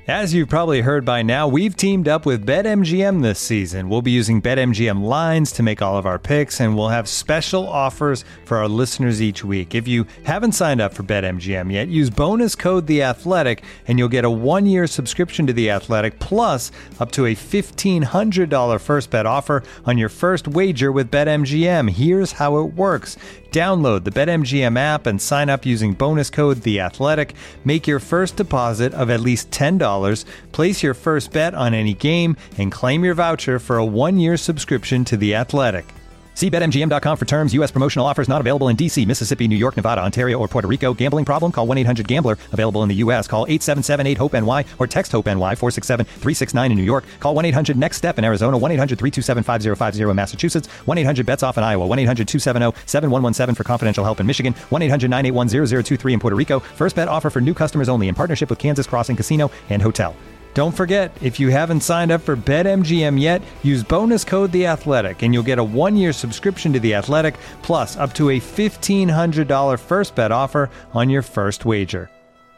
As you've probably heard by now, we've teamed up with BetMGM this season. We'll be using BetMGM lines to make all of our picks, and we'll have special offers for our listeners each week. If you haven't signed up for BetMGM yet, use bonus code The Athletic, and you'll get a 1-year subscription to The Athletic, plus up to a $1,500 first bet offer on your first wager with BetMGM. Here's how it works. Download the BetMGM app and sign up using bonus code The Athletic. Make your first deposit of at least $10. Place your first bet on any game and claim your voucher for a 1-year subscription to The Athletic. See BetMGM.com for terms. U.S. promotional offers not available in D.C., Mississippi, New York, Nevada, Ontario, or Puerto Rico. Gambling problem? Call 1-800-GAMBLER. Available in the U.S. Call 877-8-HOPE-NY or text HOPE-NY 467-369 in New York. Call 1-800-NEXT-STEP in Arizona. 1-800-327-5050 in Massachusetts. 1-800-BETS-OFF in Iowa. 1-800-270-7117 for confidential help in Michigan. 1-800-981-0023 in Puerto Rico. First bet offer for new customers only in partnership with Kansas Crossing Casino and Hotel. Don't forget, if you haven't signed up for BetMGM yet, use bonus code The Athletic, and you'll get a 1-year subscription to The Athletic, plus up to a $1,500 first bet offer on your first wager.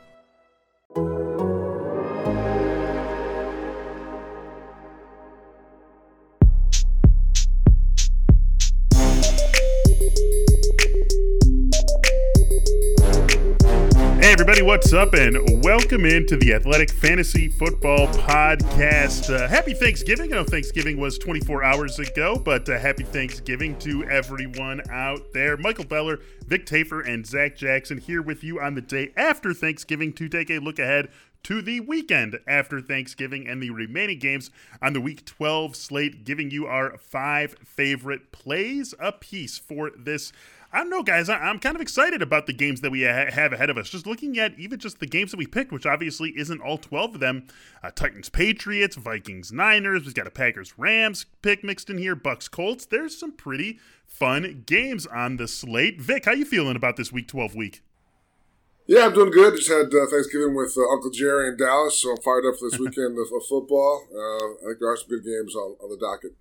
Hey everybody, what's up, and welcome into the Athletic Fantasy Football Podcast. Happy Thanksgiving. I know Thanksgiving was 24 hours ago, but happy Thanksgiving to everyone out there. Michael Beller, Vic Tafer, and Zach Jackson here with you on the day after Thanksgiving to take a look ahead to the weekend after Thanksgiving and the remaining games on the Week 12 slate, giving you our 5 favorite plays apiece for this. I don't know, guys. I'm kind of excited about the games that we have ahead of us. Just looking at even just the games that we picked, which obviously isn't all 12 of them. Titans-Patriots, Vikings-Niners. We've got a Packers-Rams pick mixed in here. Bucks-Colts. There's some pretty fun games on the slate. Vic, how you feeling about this Week 12 week? Yeah, I'm doing good. Just had Thanksgiving with Uncle Jerry in Dallas, so I'm fired up for this weekend of football. I think there are some good games on the docket.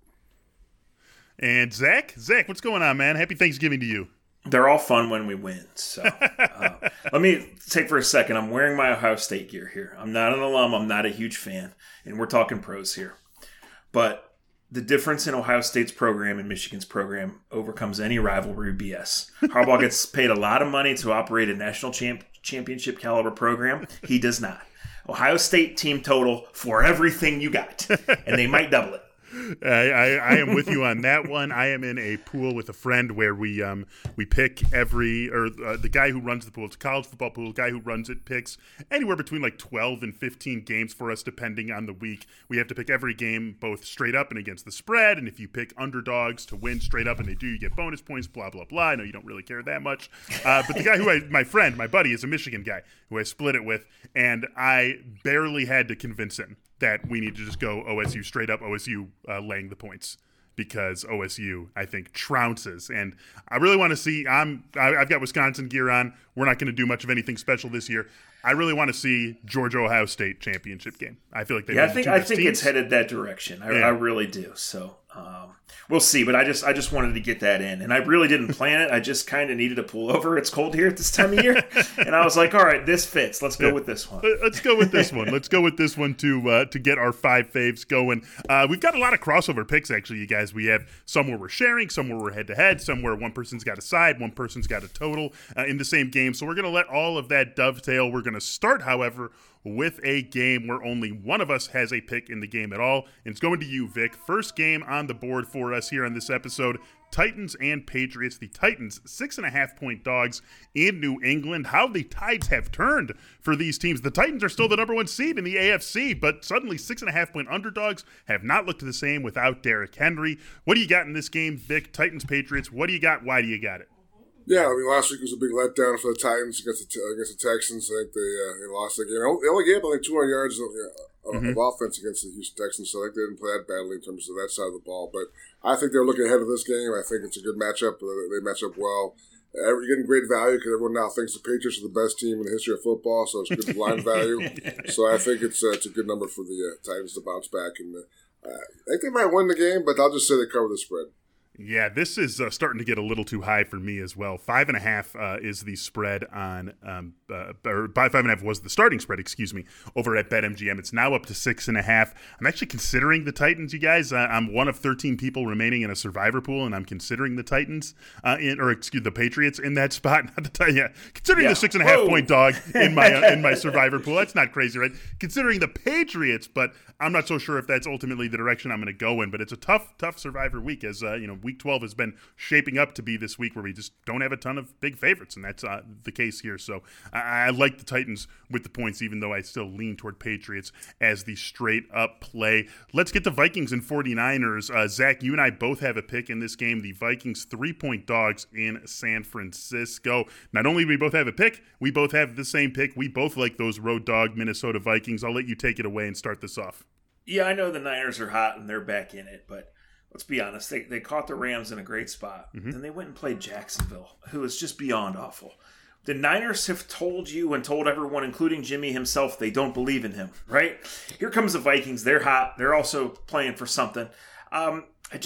And Zach, what's going on, man? Happy Thanksgiving to you. They're all fun when we win. So let me take for a second. I'm wearing my Ohio State gear here. I'm not an alum. I'm not a huge fan. And we're talking pros here. But the difference in Ohio State's program and Michigan's program overcomes any rivalry BS. Harbaugh gets paid a lot of money to operate a national championship caliber program. He does not. Ohio State team total for everything you got. And they might double it. I am with you on that one. I am in a pool with a friend where we pick the guy who runs the pool. It's a college football pool. The guy who runs it picks anywhere between like 12 and 15 games for us depending on the week. We have to pick every game both straight up and against the spread. And if you pick underdogs to win straight up and they do, you get bonus points, blah, blah, blah. I know you don't really care that much. But the guy my buddy is a Michigan guy who I split it with. And I barely had to convince him that we need to just go OSU straight up, OSU laying the points, because OSU, I think, trounces. And I really want to see, I've got Wisconsin gear on. We're not going to do much of anything special this year. I really want to see Georgia-Ohio State championship game. I feel like they I think it's headed that direction. I really do. So we'll see. But I just wanted to get that in, and I really didn't plan it. I just kind of needed to pull over. It's cold here at this time of year, and I was like, all right, this fits. Let's go with this one. Let's go with this one. Let's go with this one to get our 5 faves going. We've got a lot of crossover picks, actually, you guys. We have some where we're sharing, some where we're head-to-head, some where one person's got a side, one person's got a total in the same game. So we're going to let all of that dovetail. We're going to start, however, with a game where only one of us has a pick in the game at all. And it's going to you, Vic. First game on the board for us here on this episode, Titans and Patriots. The Titans, 6.5-point dogs in New England. How the tides have turned for these teams. The Titans are still the number 1 seed in the AFC, but suddenly 6.5-point underdogs have not looked the same without Derrick Henry. What do you got in this game, Vic? Titans, Patriots. What do you got? Why do you got it? Yeah, I mean, last week was a big letdown for the Titans against the Texans. I think they lost that game. They only gave up like 200 yards of offense against the Houston Texans, so I think they didn't play that badly in terms of that side of the ball. But I think they're looking ahead of this game. I think it's a good matchup. They match up well. You're getting great value because everyone now thinks the Patriots are the best team in the history of football, so it's good line value. So I think it's a good number for the Titans to bounce back. And I think they might win the game, but I'll just say they cover the spread. Yeah, this is starting to get a little too high for me as well. 5.5 is the spread on, or 5.5 was the starting spread, over at BetMGM. It's now up to 6.5. I'm actually considering the Titans, you guys. I'm one of 13 people remaining in a survivor pool, and I'm considering the Titans, the Patriots in that spot. Considering the 6.5 point dog in my survivor pool. That's not crazy, right? Considering the Patriots, but I'm not so sure if that's ultimately the direction I'm going to go in. But it's a tough survivor week, as Week 12 has been shaping up to be this week where we just don't have a ton of big favorites, and that's the case here. So I like the Titans with the points, even though I still lean toward Patriots as the straight-up play. Let's get to Vikings and 49ers. Zach, you and I both have a pick in this game. The Vikings 3-point dogs in San Francisco. Not only do we both have a pick, we both have the same pick. We both like those road dog Minnesota Vikings. I'll let you take it away and start this off. Yeah, I know the Niners are hot and they're back in it, but let's be honest. They caught the Rams in a great spot. Then they went and played Jacksonville, who is just beyond awful. The Niners have told you and told everyone, including Jimmy himself, they don't believe in him, right? Here comes the Vikings. They're hot. They're also playing for something. I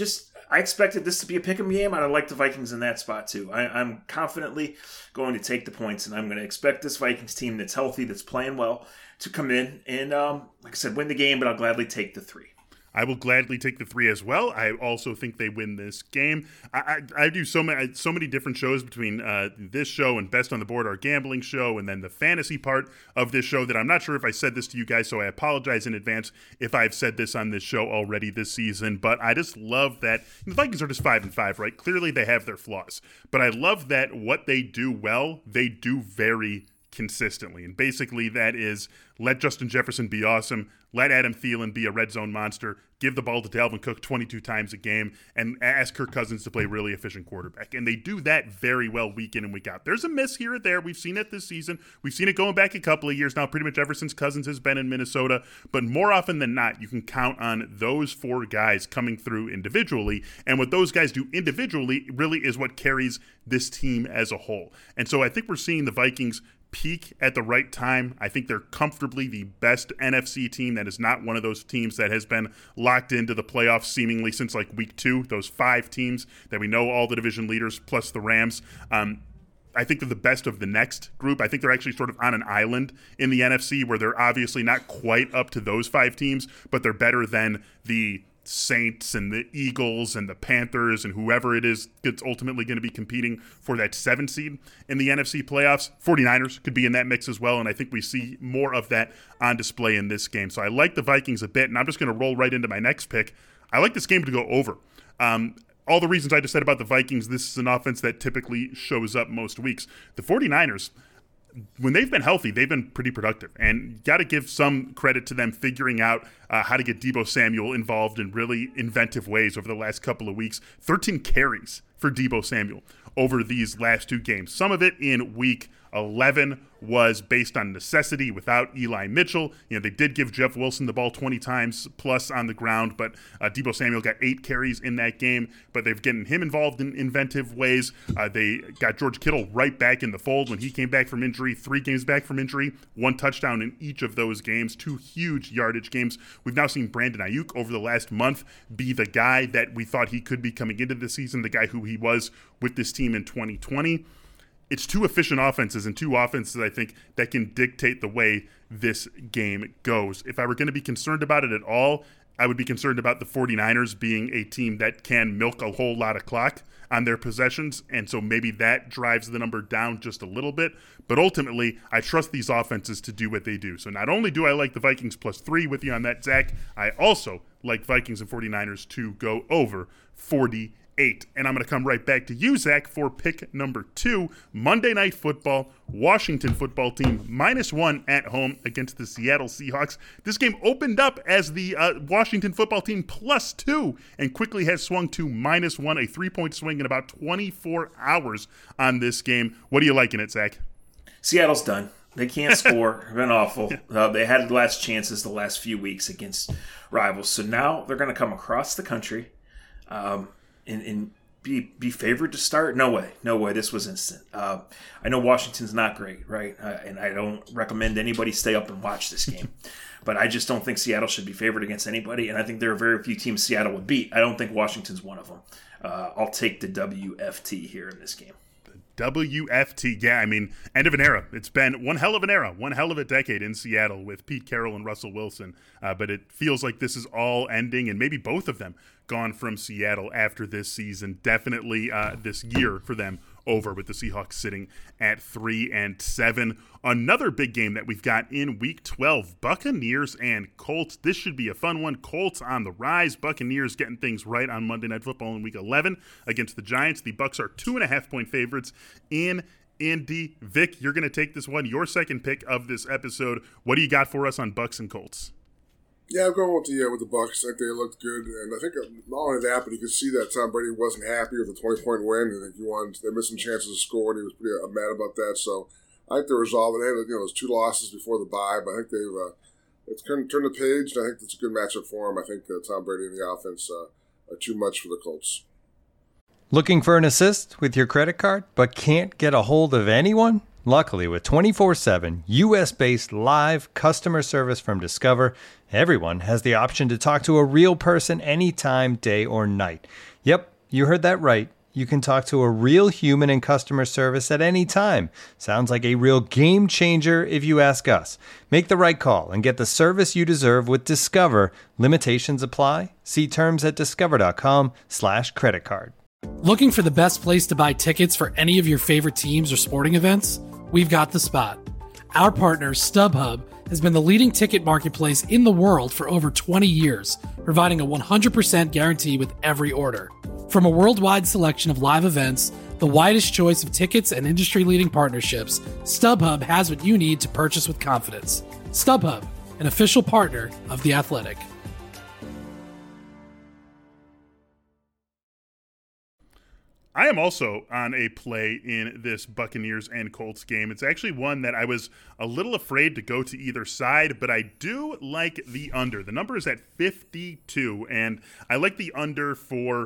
expected this to be a pick 'em game, and I like the Vikings in that spot too. I'm confidently going to take the points, and I'm going to expect this Vikings team that's healthy, that's playing well, to come in and, like I said, win the game, but I'll gladly take the 3. I will gladly take the 3 as well. I also think they win this game. I do so many different shows between this show and Best on the Board, our gambling show, and then the fantasy part of this show that I'm not sure if I said this to you guys, so I apologize in advance if I've said this on this show already this season. But I just love that the Vikings are just 5-5, right? Clearly they have their flaws, but I love that what they do well, they do very consistently. And basically that is let Justin Jefferson be awesome, let Adam Thielen be a red zone monster, give the ball to Dalvin Cook 22 times a game, and ask Kirk Cousins to play really efficient quarterback. And they do that very well week in and week out. There's a miss here or there. We've seen it this season. We've seen it going back a couple of years now, pretty much ever since Cousins has been in Minnesota. But more often than not, you can count on those 4 guys coming through individually. And what those guys do individually really is what carries this team as a whole. And so I think we're seeing the Vikings peak at the right time. I think they're comfortably the best NFC team that is not one of those teams that has been locked into the playoffs seemingly since like week 2. Those 5 teams that we know all the division leaders plus the Rams. I think they're the best of the next group. I think they're actually sort of on an island in the NFC where they're obviously not quite up to those 5 teams, but they're better than the Saints and the Eagles and the Panthers and whoever it is that's ultimately going to be competing for that 7 seed in the NFC playoffs. 49ers could be in that mix as well, and I think we see more of that on display in this game. So I like the Vikings a bit, and I'm just going to roll right into my next pick. I like this game to go over. All the reasons I just said about the Vikings, this is an offense that typically shows up most weeks. The 49ers, when they've been healthy, they've been pretty productive. And got to give some credit to them figuring out how to get Deebo Samuel involved in really inventive ways over the last couple of weeks. 13 carries for Deebo Samuel over these last 2 games. Some of it in week 11 was based on necessity without Eli Mitchell. They did give Jeff Wilson the ball 20 times plus on the ground, but Deebo Samuel got 8 carries in that game, but they've gotten him involved in inventive ways. They got George Kittle right back in the fold when he came back from injury, 3 games back from injury, 1 touchdown in each of those games, 2 huge yardage games. We've now seen Brandon Ayuk over the last month be the guy that we thought he could be coming into the season, the guy who he was with this team in 2020. It's 2 efficient offenses and 2 offenses, I think, that can dictate the way this game goes. If I were going to be concerned about it at all, I would be concerned about the 49ers being a team that can milk a whole lot of clock on their possessions, and so maybe that drives the number down just a little bit. But ultimately, I trust these offenses to do what they do. So not only do I like the Vikings +3 with you on that, Zach, I also like Vikings and 49ers to go over 48. And I'm going to come right back to you, Zach, for pick number 2, Monday Night Football, Washington football team -1 at home against the Seattle Seahawks. This game opened up as the Washington football team +2 and quickly has swung to -1, a 3-point swing in about 24 hours on this game. What are you liking it, Zach? Seattle's done. They can't score. They've been awful. They had last chances the last few weeks against rivals. So now they're going to come across the country and be favored to start? No way. This was instant. I know Washington's not great, right? And I don't recommend anybody stay up and watch this game. But I just don't think Seattle should be favored against anybody, and I think there are very few teams Seattle would beat. I don't think Washington's one of them. I'll take the WFT here in this game. WFT, yeah, I mean, end of an era. It's been one hell of an era, one hell of a decade in Seattle with Pete Carroll and Russell Wilson. But it feels like this is all ending, and maybe both of them gone from Seattle after this season. Definitely this year for them over, with the Seahawks sitting at 3-7. Another big game that we've got in Week 12, Buccaneers and Colts. This should be a fun one. Colts on the rise. Buccaneers getting things right on Monday Night Football in Week 11 against the Giants. The Bucs are 2.5-point favorites in Indy. Vic, you're going to take this one. Your second pick of this episode. What do you got for us on Bucs and Colts? Yeah, I'm going with the Bucs. I think they looked good, and I think not only that, but you could see that Tom Brady wasn't happy with the 20-point win. I think they missed some chances to score, and he was pretty mad about that. So I think they're resolving. They had those 2 losses before the bye, but I think it's turned the page, and I think it's a good matchup for them. I think Tom Brady and the offense are too much for the Colts. Looking for an assist with your credit card, but can't get a hold of anyone? Luckily, with 24/7 U.S.-based live customer service from Discover, everyone has the option to talk to a real person anytime, day or night. Yep, you heard that right. You can talk to a real human in customer service at any time. Sounds like a real game changer if you ask us. Make the right call and get the service you deserve with Discover. Limitations apply. See terms at discover.com/creditcard. Looking for the best place to buy tickets for any of your favorite teams or sporting events? We've got the spot. Our partner, StubHub, has been the leading ticket marketplace in the world for over 20 years, providing a 100% guarantee with every order. From a worldwide selection of live events, the widest choice of tickets and industry-leading partnerships, StubHub has what you need to purchase with confidence. StubHub, an official partner of The Athletic. I am also on a play in this Buccaneers and Colts game. It's actually one that I was a little afraid to go to either side, but I do like the under. The number is at 52, and I like the under for,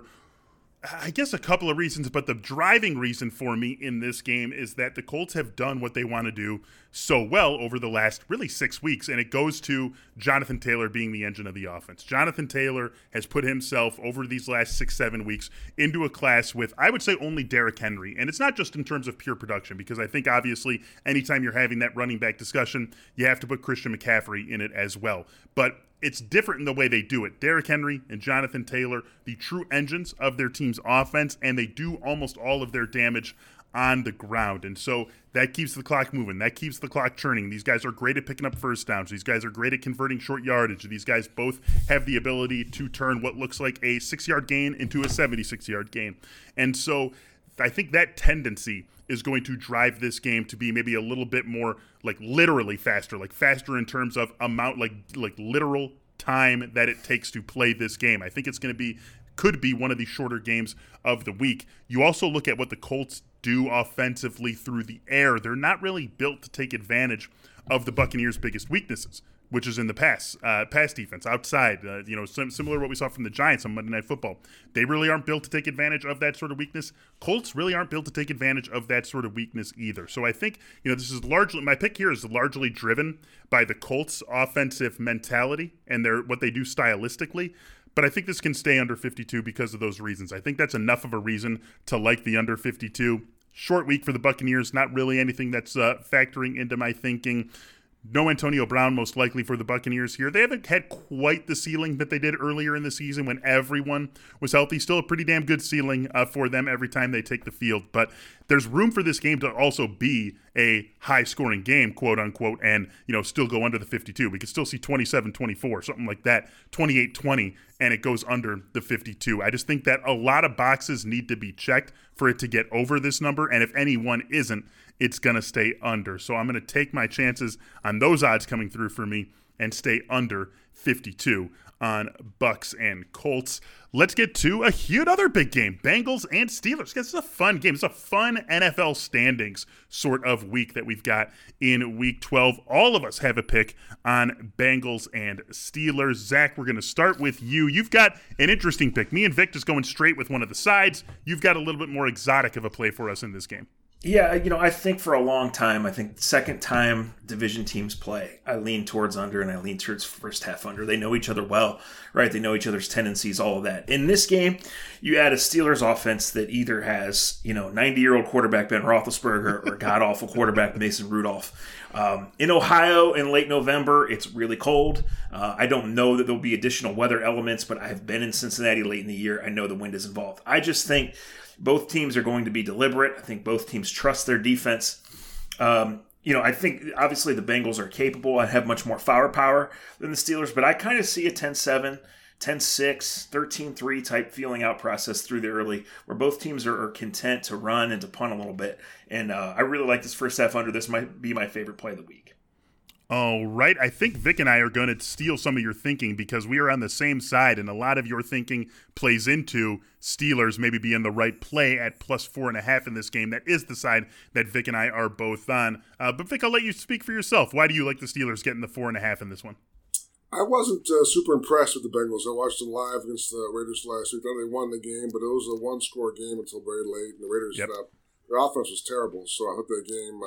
I guess, a couple of reasons, but the driving reason for me in this game is that the Colts have done what they want to do so well over the last really 6 weeks, and it goes to Jonathan Taylor being the engine of the offense. Jonathan Taylor has put himself over these last 6-7 weeks into a class with, I would say, only Derrick Henry, and it's not just in terms of pure production, because I think obviously anytime you're having that running back discussion, you have to put Christian McCaffrey in it as well, but it's different in the way they do it. Derrick Henry and Jonathan Taylor, the true engines of their team's offense, and they do almost all of their damage on the ground. And so that keeps the clock moving. That keeps the clock churning. These guys are great at picking up first downs. These guys are great at converting short yardage. These guys both have the ability to turn what looks like a 6-yard gain into a 76-yard gain. And so I think that tendency is going to drive this game to be maybe a little bit more like literally faster, like faster in terms of amount, like literal time that it takes to play this game. I think it's going to be, could be one of the shorter games of the week. You also look at what the Colts do offensively through the air. They're not really built to take advantage of the Buccaneers' biggest weaknesses, which is in the pass defense, outside, similar to what we saw from the Giants on Monday Night Football. They really aren't built to take advantage of that sort of weakness. Colts really aren't built to take advantage of that sort of weakness either. So I think, this is largely, my pick here is largely driven by the Colts' offensive mentality and what they do stylistically. But I think this can stay under 52 because of those reasons. I think that's enough of a reason to like the under 52. Short week for the Buccaneers, not really anything that's factoring into my thinking. No Antonio Brown, most likely, for the Buccaneers here. They haven't had quite the ceiling that they did earlier in the season when everyone was healthy. Still a pretty damn good ceiling for them every time they take the field. But there's room for this game to also be a high-scoring game, quote-unquote, and, still go under the 52. We could still see 27-24, something like that, 28-20, and it goes under the 52. I just think that a lot of boxes need to be checked for it to get over this number, and if any one isn't, it's going to stay under. So I'm going to take my chances on those odds coming through for me and stay under 52 on Bucks and Colts. Let's get to a huge other big game, Bengals and Steelers. This is a fun game. It's a fun NFL standings sort of week that we've got in Week 12. All of us have a pick on Bengals and Steelers. Zach, we're going to start with you. You've got an interesting pick. Me and Vic just going straight with one of the sides. You've got a little bit more exotic of a play for us in this game. Yeah, I think for a long time, I think second time division teams play, I lean towards under and I lean towards first half under. They know each other well, right? They know each other's tendencies, all of that. In this game, you add a Steelers offense that either has, 90-year-old quarterback Ben Roethlisberger or god-awful quarterback Mason Rudolph. In Ohio in late November, it's really cold. I don't know that there'll be additional weather elements, but I have been in Cincinnati late in the year. I know the wind is involved. I just think both teams are going to be deliberate. I think both teams trust their defense. I think obviously the Bengals are capable and have much more firepower than the Steelers, but I kind of see a 10-7, 10-6, 13-3 type feeling out process through the early, where both teams are content to run and to punt a little bit. And I really like this first half under. This might be my favorite play of the week. All right. I think Vic and I are going to steal some of your thinking because we are on the same side, and a lot of your thinking plays into Steelers maybe being the right play at plus 4.5 in this game. That is the side that Vic and I are both on. But Vic, I'll let you speak for yourself. Why do you like the Steelers getting the 4.5 in this one? I wasn't super impressed with the Bengals. I watched them live against the Raiders last week. I know they won the game, but it was a one-score game until very late, and the Raiders, their offense was terrible. So I hope that game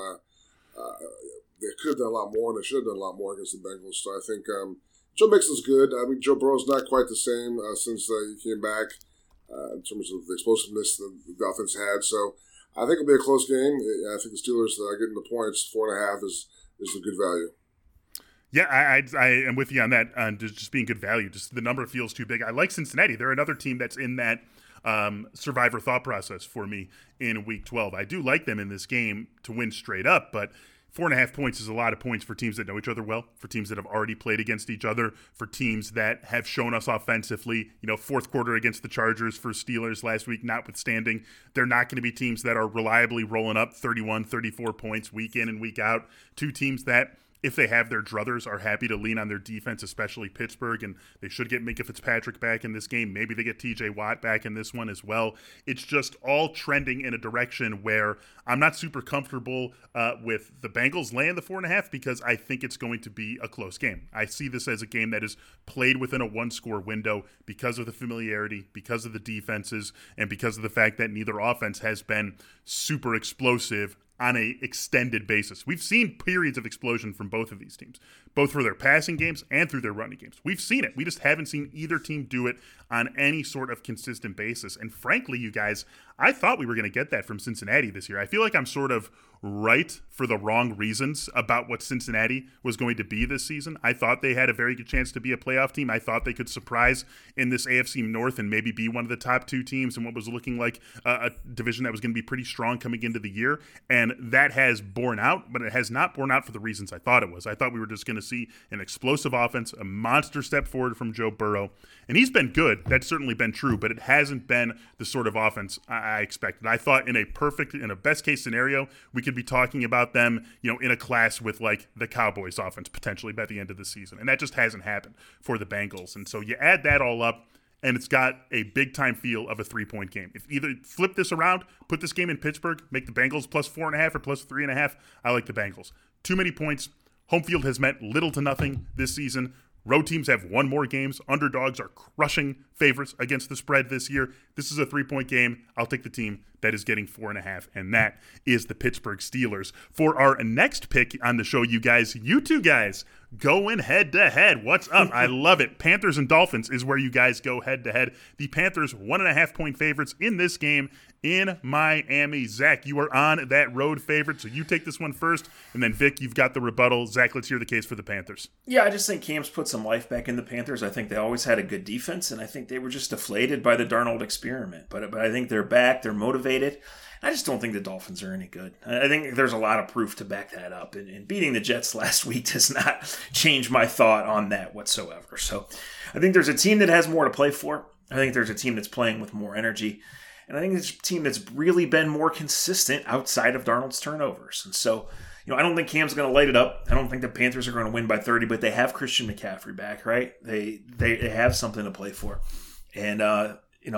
they could have done a lot more, and they should have done a lot more against the Bengals. So I think Joe Mixon's good. I mean, Joe Burrow's not quite the same since he came back in terms of the explosiveness the offense had. So I think it'll be a close game. I think the Steelers getting the points, 4.5 is a good value. Yeah, I am with you on that, on just being good value. Just the number feels too big. I like Cincinnati. They're another team that's in that survivor thought process for me in Week 12. I do like them in this game to win straight up, but 4.5 points is a lot of points for teams that know each other well, for teams that have already played against each other, for teams that have shown us offensively. Fourth quarter against the Chargers for Steelers last week, notwithstanding, they're not going to be teams that are reliably rolling up 31, 34 points week in and week out. Two teams that, if they have their druthers, are happy to lean on their defense, especially Pittsburgh, and they should get Minkah Fitzpatrick back in this game. Maybe they get TJ Watt back in this one as well. It's just all trending in a direction where I'm not super comfortable with the Bengals laying the 4.5 because I think it's going to be a close game. I see this as a game that is played within a one-score window because of the familiarity, because of the defenses, and because of the fact that neither offense has been super explosive on a extended basis. We've seen periods of explosion from both of these teams, both for their passing games and through their running games. We've seen it. We just haven't seen either team do it on any sort of consistent basis. And frankly, you guys, I thought we were going to get that from Cincinnati this year. I feel like I'm sort of right for the wrong reasons about what Cincinnati was going to be this season. I thought they had a very good chance to be a playoff team. I thought they could surprise in this AFC North and maybe be one of the top two teams in what was looking like a division that was going to be pretty strong coming into the year. And that has borne out, but it has not borne out for the reasons I thought it was. I thought we were just going to see an explosive offense, a monster step forward from Joe Burrow. And he's been good. That's certainly been true, but it hasn't been the sort of offense I expected. I thought in a best case scenario, we could be talking about them, in a class with like the Cowboys offense potentially by the end of the season. And that just hasn't happened for the Bengals. And so you add that all up, and it's got a big-time feel of a 3-point game. If either flip this around, put this game in Pittsburgh, make the Bengals plus 4.5 or plus 3.5, I like the Bengals. Too many points. Home field has meant little to nothing this season. Road teams have won more games. Underdogs are crushing favorites against the spread this year. This is a 3-point game. I'll take the team that is getting 4.5, and that is the Pittsburgh Steelers. For our next pick on the show, you two guys, going head-to-head. What's up? I love it. Panthers and Dolphins is where you guys go head-to-head. The Panthers 1.5-point favorites in this game in Miami. Zach, you are on that road favorite, so you take this one first, and then Vic, you've got the rebuttal. Zach, let's hear the case for the Panthers. Yeah, I just think Cam's put some life back in the Panthers. I think they always had a good defense, and I think they were just deflated by the Darnold experiment. But I think they're back. They're motivated. I just don't think the Dolphins are any good. I think there's a lot of proof to back that up. And beating the Jets last week does not change my thought on that whatsoever. So I think there's a team that has more to play for. I think there's a team that's playing with more energy. And I think it's a team that's really been more consistent outside of Darnold's turnovers. And so, I don't think Cam's going to light it up. I don't think the Panthers are going to win by 30, but they have Christian McCaffrey back, right? They have something to play for. And, I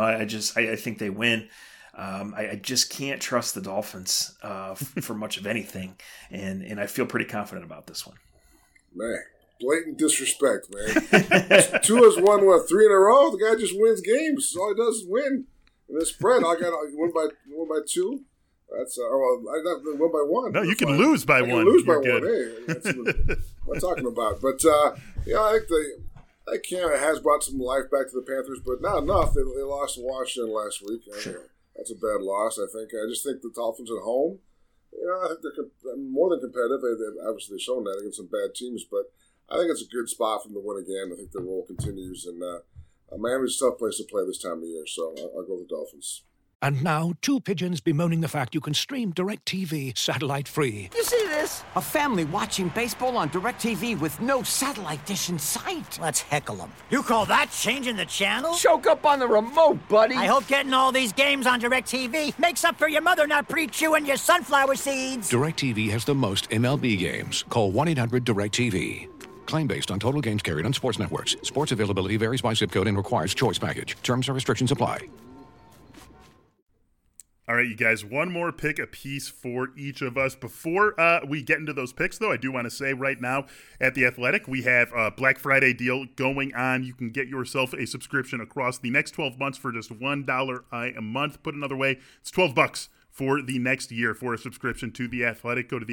think they win. I just can't trust the Dolphins for much of anything, and I feel pretty confident about this one. Man, blatant disrespect, man. Tua's won, 3 in a row? The guy just wins games. All he does is win. And the spread, I got won by 2. That's I got 1-by-1. No, you can lose by one. I can lose by You're one. good. Hey, that's what I'm talking about. But I think Canada has brought some life back to the Panthers, but not enough. They lost to Washington last week. Sure. That's a bad loss. I just think the Dolphins at home. I think they're more than competitive. Obviously, they've shown that against some bad teams, but I think it's a good spot for them to win again. I think the roll continues, and Miami's a tough place to play this time of year, so I'll go with the Dolphins. And now, two pigeons bemoaning the fact you can stream DirecTV satellite-free. You see this? A family watching baseball on DirecTV with no satellite dish in sight. Let's heckle them. You call that changing the channel? Choke up on the remote, buddy. I hope getting all these games on DirecTV makes up for your mother not pre-chewing your sunflower seeds. DirecTV has the most MLB games. Call 1-800-DirecTV. Claim based on total games carried on sports networks. Sports availability varies by zip code and requires choice package. Terms and restrictions apply. All right, you guys, one more pick apiece for each of us. Before we get into those picks, though, I do want to say right now at The Athletic, we have a Black Friday deal going on. You can get yourself a subscription across the next 12 months for just $1 a month. Put another way, it's $12 for the next year for a subscription to The Athletic. Go to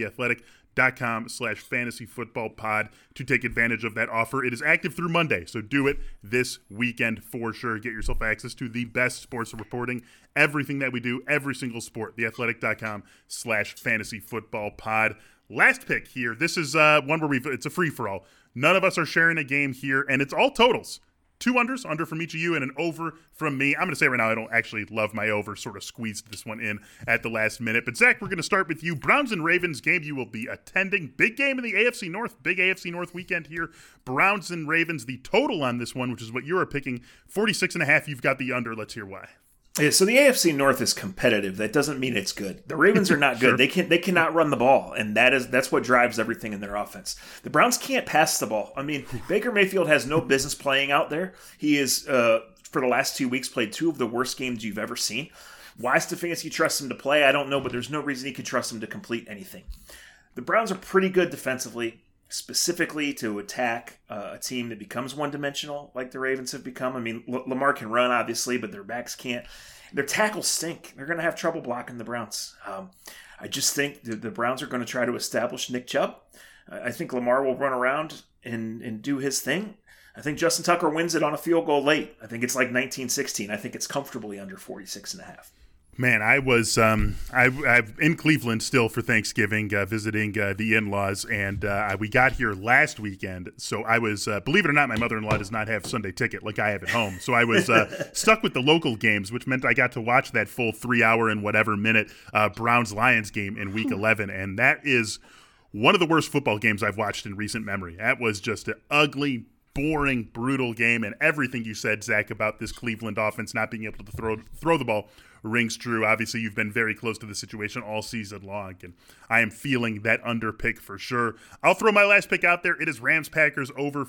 theathletic.com/fantasyfootballpod to take advantage of that offer. It is active through Monday, so do it this weekend for sure. Get yourself access to the best sports reporting, everything that we do, every single sport. Theathletic.com/fantasyfootballpod. Last pick here. This is one where it's a free-for-all. None of us are sharing a game here, and it's all totals. 2 unders, under from each of you, and an over from me. I'm going to say right now I don't actually love my over, sort of squeezed this one in at the last minute. But, Zach, we're going to start with you. Browns and Ravens game you will be attending. Big game in the AFC North. Big AFC North weekend here. Browns and Ravens, the total on this one, which is what you are picking, 46.5. You've got the under. Let's hear why. Yeah, so the AFC North is competitive. That doesn't mean it's good. The Ravens are not good. Sure. They cannot run the ball, and that's what drives everything in their offense. The Browns can't pass the ball. I mean, Baker Mayfield has no business playing out there. He is, for the last 2 weeks, played 2 of the worst games you've ever seen. Why Stefanski trusts him to play, I don't know, but there's no reason he could trust him to complete anything. The Browns are pretty good defensively, specifically to attack a team that becomes one-dimensional like the Ravens have become. I mean, Lamar can run, obviously, but their backs can't. Their tackles stink. They're going to have trouble blocking the Browns. I just think the Browns are going to try to establish Nick Chubb. I think Lamar will run around and do his thing. I think Justin Tucker wins it on a field goal late. I think it's like 1916. I think it's comfortably under 46.5. Man, I was I'm in Cleveland still for Thanksgiving, visiting the in-laws, and we got here last weekend. So I was, believe it or not, my mother-in-law does not have Sunday ticket like I have at home. So I was stuck with the local games, which meant I got to watch that full 3-hour and whatever minute Browns-Lions game in Week 11, and that is one of the worst football games I've watched in recent memory. That was just an ugly, boring, brutal game, and everything you said, Zach, about this Cleveland offense not being able to throw the ball rings true. Obviously, you've been very close to the situation all season long, and I am feeling that under pick for sure. I'll throw my last pick out there. It is Rams-Packers over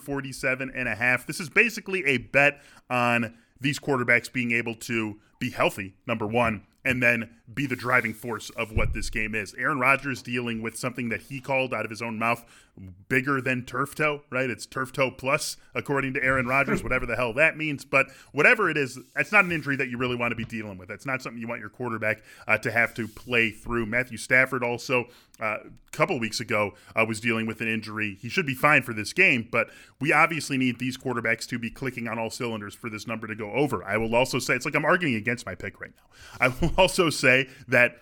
47.5. This is basically a bet on these quarterbacks being able to be healthy, number one, and then be the driving force of what this game is. Aaron Rodgers dealing with something that he called out of his own mouth bigger than turf toe, right? It's turf toe plus, according to Aaron Rodgers, whatever the hell that means. But whatever it is, that's not an injury that you really want to be dealing with. That's not something you want your quarterback to have to play through. Matthew Stafford also, a couple weeks ago, was dealing with an injury. He should be fine for this game, but we obviously need these quarterbacks to be clicking on all cylinders for this number to go over. I will also say, it's like I'm arguing against my pick right now. I will also say that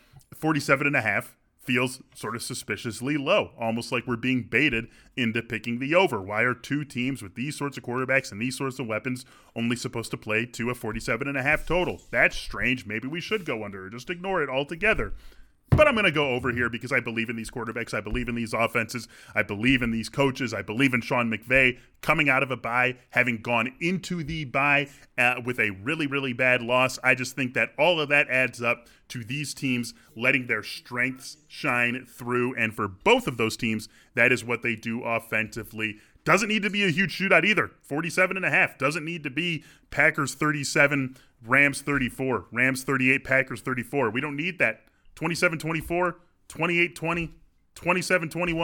47.5 feels sort of suspiciously low, almost like we're being baited into picking the over. Why are two teams with these sorts of quarterbacks and these sorts of weapons only supposed to play to a 47.5 total? That's strange. Maybe we should go under or just ignore it altogether. But I'm going to go over here because I believe in these quarterbacks. I believe in these offenses. I believe in these coaches. I believe in Sean McVay coming out of a bye, having gone into the bye with a really, really bad loss. I just think that all of that adds up to these teams letting their strengths shine through. And for both of those teams, that is what they do offensively. Doesn't need to be a huge shootout either. 47.5. Doesn't need to be Packers 37, Rams 34, Rams 38, Packers 34. We don't need that. 27-24, 28-20, 27-21,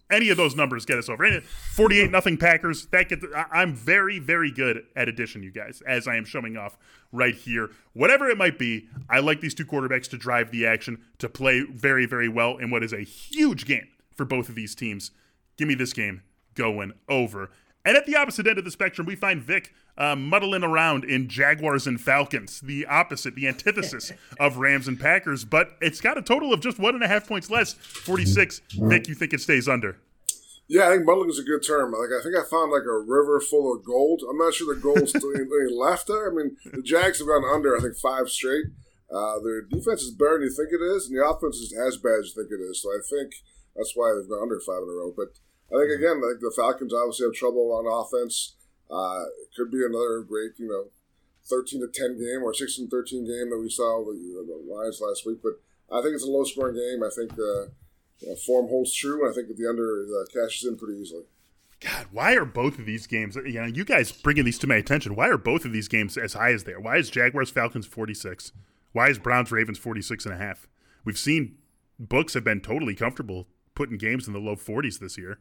Any of those numbers get us over. 48-0 Packers. I'm very, very good at addition, you guys, as I am showing off right here. Whatever it might be, I like these two quarterbacks to drive the action, to play very, very well in what is a huge game for both of these teams. Give me this game going over. And at the opposite end of the spectrum, we find Vic muddling around in Jaguars and Falcons, the opposite, the antithesis of Rams and Packers. But it's got a total of just 1.5 points less, 46. Vic, you think it stays under? Yeah, I think muddling is a good term. I think I found a river full of gold. I'm not sure the gold's still any left there. I mean, the Jags have gone under, I think, 5 straight. Their defense is better than you think it is, and the offense is as bad as you think it is. So I think that's why they've gone under 5 in a row. But I think, again, the Falcons obviously have trouble on offense. It could be another great, 13-10 game or 16-13 game that we saw with the Lions last week. But I think it's a low-scoring game. I think form holds true, and I think that the under cashes in pretty easily. God, why are both of these games, you guys bringing these to my attention, why are both of these games as high as they are? Why is Jaguars-Falcons 46? Why is Browns-Ravens 46.5? We've seen books have been totally comfortable putting games in the low 40s this year.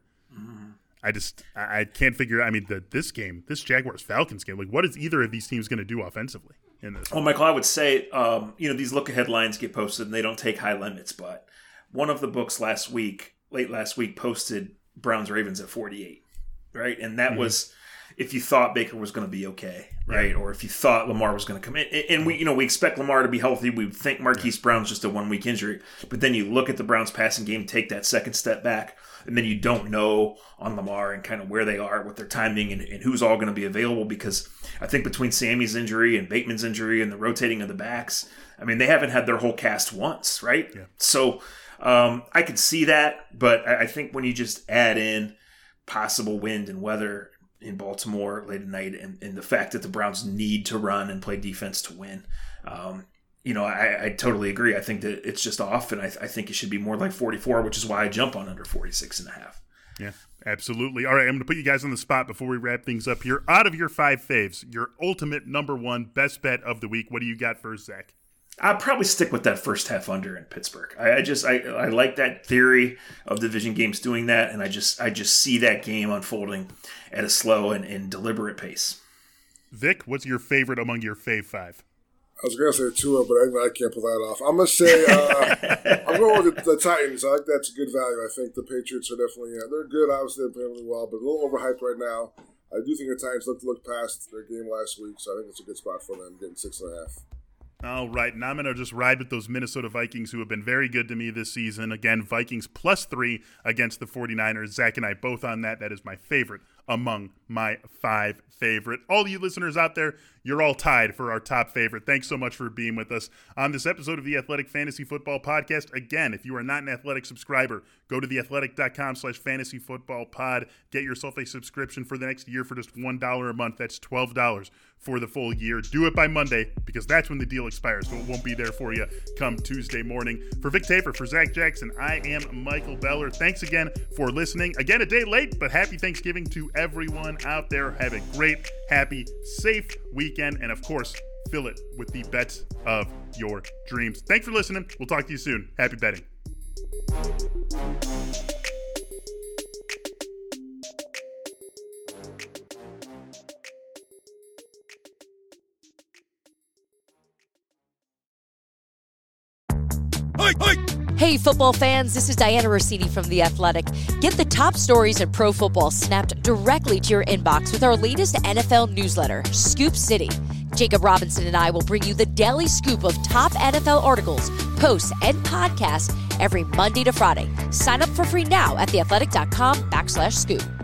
I can't figure out. I mean, this Jaguars-Falcons game, what is either of these teams going to do offensively in this? Well, Michael, I would say, these look-ahead lines get posted and they don't take high limits, but one of the books late last week, posted Browns-Ravens at 48, right? And that was if you thought Baker was going to be okay, right? Yeah. Or if you thought Lamar was going to come in. And we expect Lamar to be healthy. We think Marquise Brown's just a 1-week injury. But then you look at the Browns passing game, take that second step back, and then you don't know on Lamar and kind of where they are with their timing and who's all going to be available, because I think between Sammy's injury and Bateman's injury and the rotating of the backs, I mean, they haven't had their whole cast once, right? Yeah. So I could see that, but I think when you just add in possible wind and weather in Baltimore late at night and the fact that the Browns need to run and play defense to win, I totally agree. I think that it's just off, and I think it should be more like 44, which is why I jump on under 46.5. Yeah, absolutely. All right, I'm going to put you guys on the spot before we wrap things up here. Out of your 5 faves, your ultimate number 1 best bet of the week, what do you got first, Zach? I'll probably stick with that first half under in Pittsburgh. I like that theory of division games doing that, and I just see that game unfolding at a slow and deliberate pace. Vic, what's your favorite among your fave 5? I was going to say Tua, but I can't pull that off. I'm going to say I'm going with the Titans. I think that's a good value. I think the Patriots are definitely they're good. Obviously, they're playing really well, but a little overhyped right now. I do think the Titans look past their game last week, so I think it's a good spot for them, getting 6.5. All right, and I'm going to just ride with those Minnesota Vikings, who have been very good to me this season. Again, Vikings +3 against the 49ers. Zach and I both on that. That is my favorite among my 5 favorite. All you listeners out there, you're all tied for our top favorite. Thanks so much for being with us on this episode of the Athletic Fantasy Football Podcast. Again, if you are not an Athletic subscriber, go to theathletic.com/fantasyfootballpod. Get yourself a subscription for the next year for just $1 a month. That's $12 for the full year. Do it by Monday, because that's when the deal expires, so it won't be there for you come Tuesday morning. For Vic Tafur, for Zach Jackson, I am Michael Beller. Thanks again for listening. Again, a day late, but happy Thanksgiving to everyone out there. Have a great, happy, safe weekend, and of course, fill it with the bets of your dreams. Thanks for listening. We'll talk to you soon. Happy betting. Hey, football fans, this is Diana Rossini from The Athletic. Get the top stories in pro football snapped directly to your inbox with our latest NFL newsletter, Scoop City. Jacob Robinson and I will bring you the daily scoop of top NFL articles, posts, and podcasts every Monday to Friday. Sign up for free now at theathletic.com/scoop.